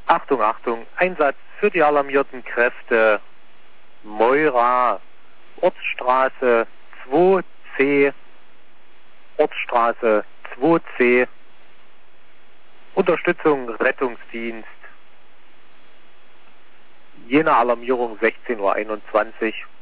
Achtung, Achtung, Einsatz für die alarmierten Kräfte. Moira, Ortsstraße 2C, Ortsstraße 2C, Unterstützung Rettungsdienst, Jena Alarmierung 16:21 Uhr.